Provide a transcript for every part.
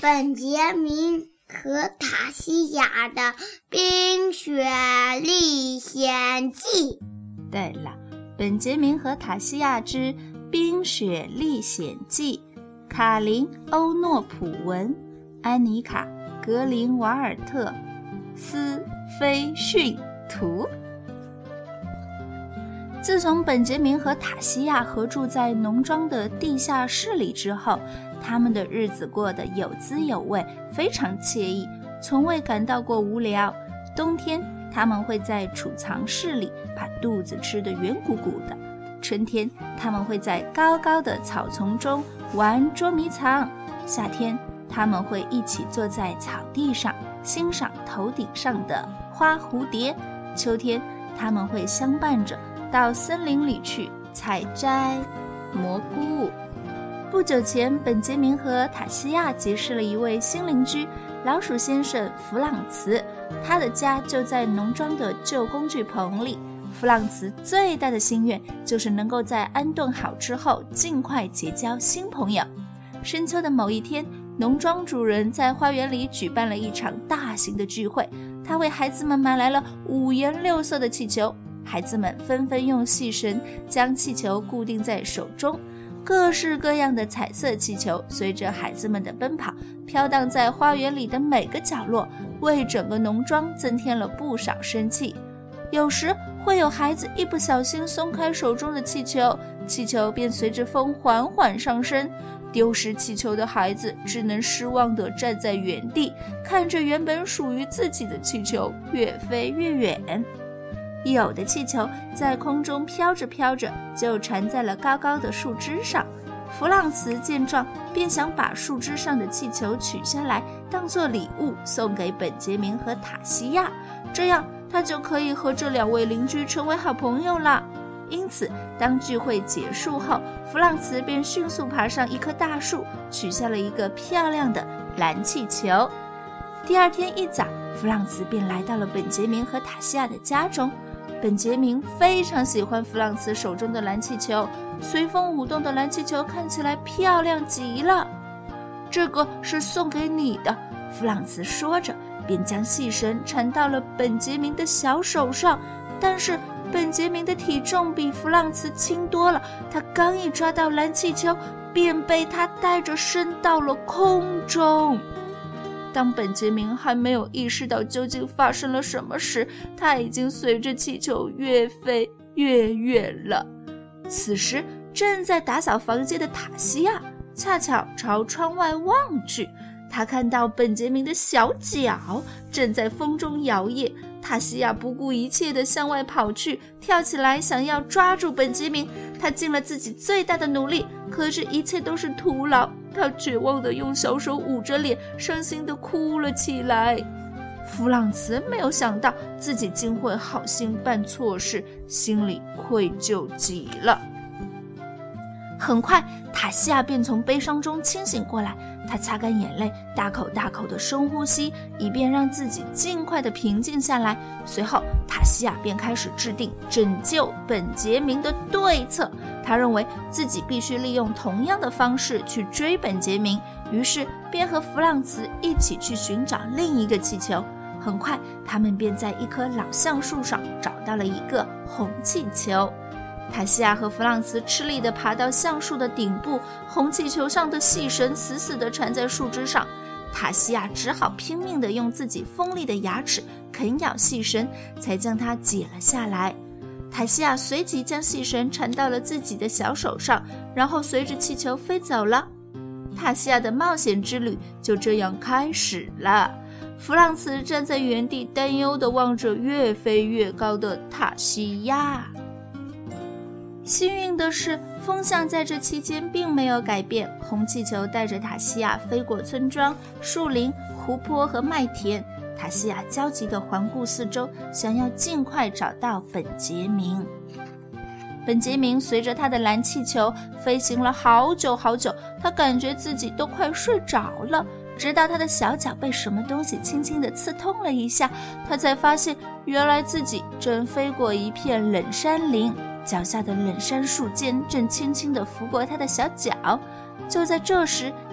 本杰明和塔西亚的冰雪历险记。 对了，本杰明和塔西亚之冰雪历险记，卡琳·欧诺普文，安妮卡·格林瓦尔特，斯菲逊图。自从本杰明和塔西亚合住在农庄的地下室里之后，他们的日子过得有滋有味，非常惬意，从未感到过无聊。冬天他们会在储藏室里把肚子吃得圆鼓鼓的，春天他们会在高高的草丛中玩捉迷藏，夏天他们会一起坐在草地上欣赏头顶上的花蝴蝶，秋天他们会相伴着到森林里去采摘蘑菇。不久前，本杰明和塔西亚结识了一位新邻居，老鼠先生弗朗茨，他的家就在农庄的旧工具棚里。弗朗茨最大的心愿就是能够在安顿好之后尽快结交新朋友。深秋的某一天，农庄主人在花园里举办了一场大型的聚会，他为孩子们买来了五颜六色的气球，孩子们纷纷用细绳将气球固定在手中，各式各样的彩色气球随着孩子们的奔跑飘荡在花园里的每个角落，为整个农庄增添了不少生气。有时会有孩子一不小心松开手中的气球，气球便随着风缓缓上升，丢失气球的孩子只能失望地站在原地，看着原本属于自己的气球越飞越远。有的气球在空中飘着飘着就缠在了高高的树枝上，弗朗茨见状便想把树枝上的气球取下来当作礼物送给本杰明和塔西亚，这样他就可以和这两位邻居成为好朋友了。因此当聚会结束后，弗朗茨便迅速爬上一棵大树，取下了一个漂亮的蓝气球。第二天一早，弗朗茨便来到了本杰明和塔西亚的家中。本杰明非常喜欢弗朗茨手中的蓝气球，随风舞动的蓝气球看起来漂亮极了。这个是送给你的，弗朗茨说着便将细绳缠到了本杰明的小手上，但是本杰明的体重比弗朗茨轻多了，他刚一抓到蓝气球便被他带着升到了空中。当本杰明还没有意识到究竟发生了什么时，他已经随着气球越飞越远了。此时正在打扫房间的塔西亚恰巧朝窗外望去，他看到本杰明的小脚正在风中摇曳，塔西亚不顾一切地向外跑去，跳起来想要抓住本杰明。他尽了自己最大的努力，可是一切都是徒劳。他绝望地用小手捂着脸，伤心地哭了起来。弗朗茨没有想到自己竟会好心办错事，心里愧疚极了。很快，塔西亚便从悲伤中清醒过来，他擦干眼泪，大口大口地深呼吸，以便让自己尽快地平静下来。随后，塔西亚便开始制定拯救本杰明的对策。他认为自己必须利用同样的方式去追本杰明，于是便和弗朗茨一起去寻找另一个气球。很快，他们便在一棵老橡树上找到了一个红气球。塔西亚和弗朗茨吃力地爬到橡树的顶部，红气球上的细绳死死地缠在树枝上。塔西亚只好拼命地用自己锋利的牙齿啃咬细绳，才将它解了下来。塔西亚随即将细绳缠到了自己的小手上，然后随着气球飞走了。塔西亚的冒险之旅就这样开始了。弗朗茨站在原地，担忧地望着越飞越高的塔西亚。幸运的是，风向在这期间并没有改变，红气球带着塔西亚飞过村庄、树林、湖泊和麦田。塔西亚焦急地环顾四周，想要尽快找到本杰明。本杰明随着他的蓝气球飞行了好久好久，他感觉自己都快睡着了，直到他的小脚被什么东西轻轻地刺痛了一下，他才发现原来自己正飞过一片冷杉林，脚下的冷杉树尖正轻轻地拂过他的小脚。就在这时，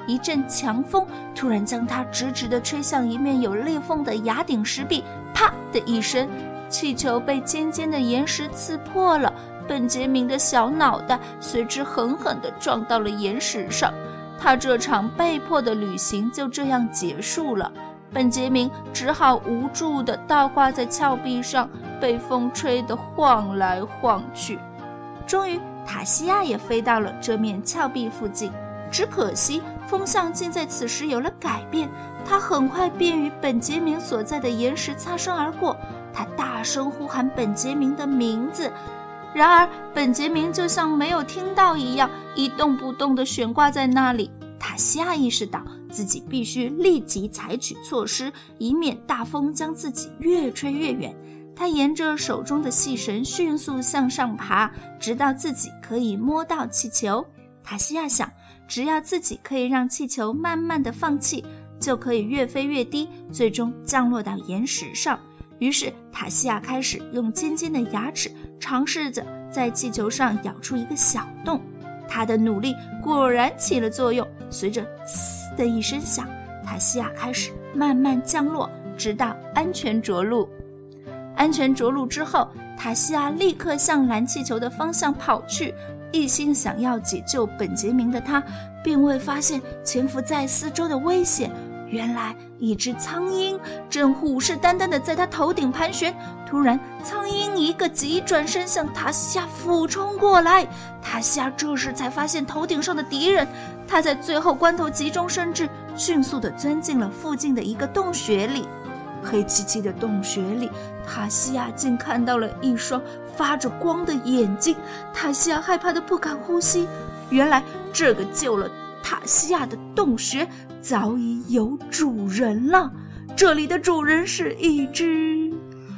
一阵强风突然将它直直地吹向一面有裂缝的崖顶石壁，啪的一声，气球被尖尖的岩石刺破了，本杰明的小脑袋随之狠狠地撞到了岩石上。他这场被迫的旅行就这样结束了。本杰明只好无助地倒挂在峭壁上，被风吹得晃来晃去。终于塔西亚也飞到了这面峭壁附近，只可惜风向竟在此时有了改变，他很快便与本杰明所在的岩石擦身而过。他大声呼喊本杰明的名字，然而本杰明就像没有听到一样，一动不动地悬挂在那里。塔西亚意识到自己必须立即采取措施，以免大风将自己越吹越远。他沿着手中的细绳迅速向上爬，直到自己可以摸到气球。塔西亚想，只要自己可以让气球慢慢地放气，就可以越飞越低，最终降落到岩石上。于是塔西亚开始用尖尖的牙齿尝试着在气球上咬出一个小洞。他的努力果然起了作用，随着嘶的一声响，塔西亚开始慢慢降落，直到安全着陆。安全着陆之后，塔西亚立刻向蓝气球的方向跑去，一心想要解救本杰明的他，并未发现潜伏在四周的危险。原来一只苍鹰正虎视眈眈地在他头顶盘旋，突然苍鹰一个急转身向塔西亚俯冲过来。塔西亚这时才发现头顶上的敌人，他在最后关头急中生智，迅速地钻进了附近的一个洞穴里。黑漆漆的洞穴里，塔西亚竟看到了一双发着光的眼睛。塔西亚害怕得不敢呼吸，原来这个救了塔西亚的洞穴早已有主人了。这里的主人是一只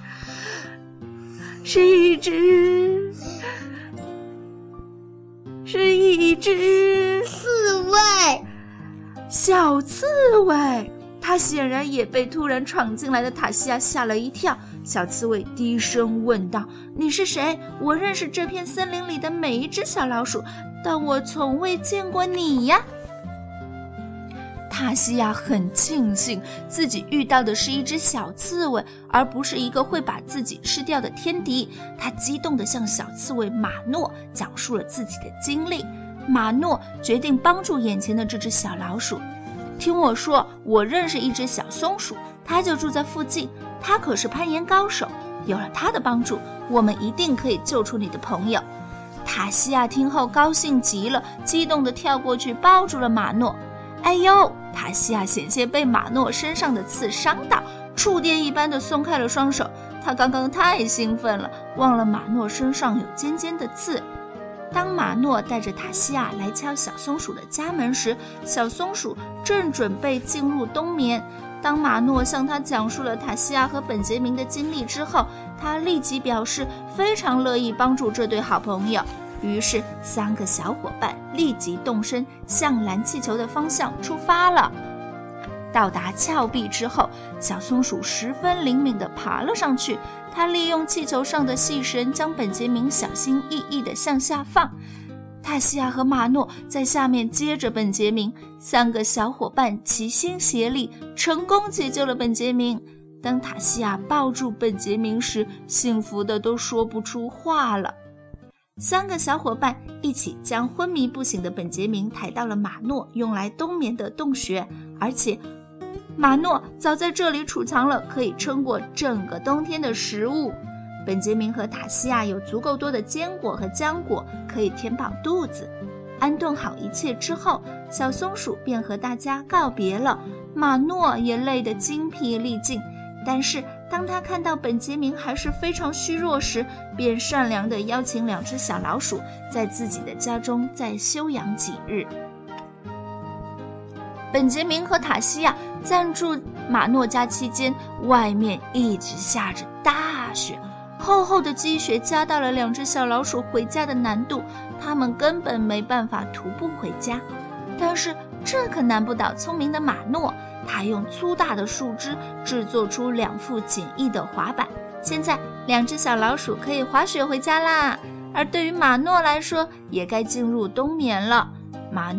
刺猬， 小刺猬。他显然也被突然闯进来的塔西亚吓了一跳。小刺猬低声问道：“你是谁？我认识这片森林里的每一只小老鼠，但我从未见过你呀。”塔西亚很庆幸自己遇到的是一只小刺猬，而不是一个会把自己吃掉的天敌。他激动地向小刺猬马诺讲述了自己的经历。马诺决定帮助眼前的这只小老鼠。听我说，我认识一只小松鼠，它就住在附近，它可是攀岩高手，有了它的帮助，我们一定可以救出你的朋友。塔西亚听后高兴极了，激动地跳过去抱住了马诺。哎呦，塔西亚险些被马诺身上的刺伤到，触电一般地松开了双手。他刚刚太兴奋了，忘了马诺身上有尖尖的刺。当马诺带着塔西亚来敲小松鼠的家门时，小松鼠正准备进入冬眠。当马诺向他讲述了塔西亚和本杰明的经历之后，他立即表示非常乐意帮助这对好朋友。于是3个小伙伴立即动身向蓝气球的方向出发了。到达峭壁之后，小松鼠十分灵敏地爬了上去，它利用气球上的细绳将本杰明小心翼翼地向下放。塔西亚和马诺在下面接着本杰明，3个小伙伴齐心协力，成功解救了本杰明。当塔西亚抱住本杰明时，幸福的都说不出话了。3个小伙伴一起将昏迷不醒的本杰明抬到了马诺用来冬眠的洞穴，而且马诺早在这里储藏了可以撑过整个冬天的食物。本杰明和塔西亚有足够多的坚果和浆果可以填饱肚子。安顿好一切之后，小松鼠便和大家告别了。马诺也累得精疲力尽，但是当他看到本杰明还是非常虚弱时，便善良地邀请2只小老鼠在自己的家中再休养几日。本杰明和塔西亚暂住马诺家期间，外面一直下着大雪，厚厚的积雪加大了2只小老鼠回家的难度，他们根本没办法徒步回家。但是这可难不倒聪明的马诺，他用粗大的树枝制作出2副简易的滑板，现在2只小老鼠可以滑雪回家啦。而对于马诺来说，也该进入冬眠了。马诺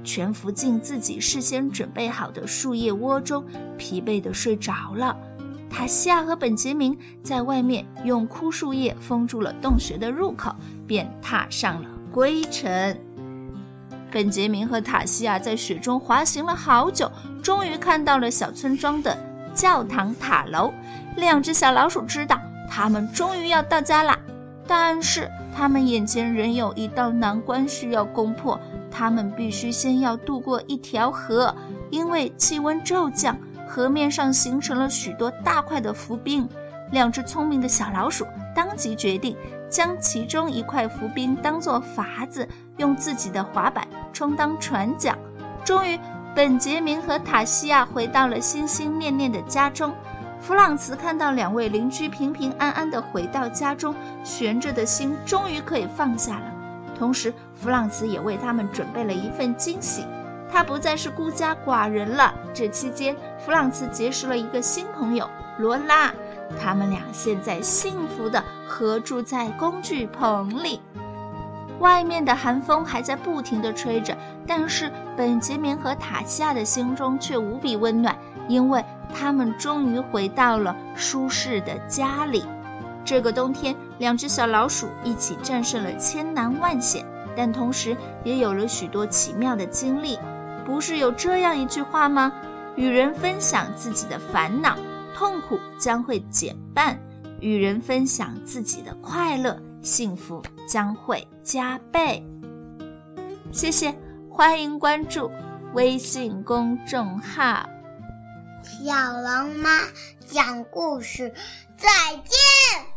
蜷伏进自己事先准备好的树叶窝中，疲惫地睡着了。塔西亚和本杰明在外面用枯树叶封住了洞穴的入口，便踏上了归程。本杰明和塔西亚在雪中滑行了好久，终于看到了小村庄的教堂塔楼。2只小老鼠知道他们终于要到家啦，但是他们眼前仍有一道难关需要攻破，他们必须先要渡过一条河，因为气温骤降，河面上形成了许多大块的浮冰。2只聪明的小老鼠当即决定将其中一块浮冰当作筏子，用自己的滑板充当船桨。终于，本杰明和塔西亚回到了心心念念的家中。弗朗茨看到2位邻居平平安安地回到家中，悬着的心终于可以放下了。同时，弗朗茨也为他们准备了一份惊喜，他不再是孤家寡人了。这期间，弗朗茨结识了一个新朋友罗拉，他们俩现在幸福地合住在工具棚里。外面的寒风还在不停地吹着，但是本杰明和塔西亚的心中却无比温暖，因为他们终于回到了舒适的家里。这个冬天，2只小老鼠一起战胜了千难万险，但同时也有了许多奇妙的经历。不是有这样一句话吗？与人分享自己的烦恼，痛苦将会减半；与人分享自己的快乐，幸福将会加倍。谢谢，欢迎关注微信公众号小狼妈讲故事，再见。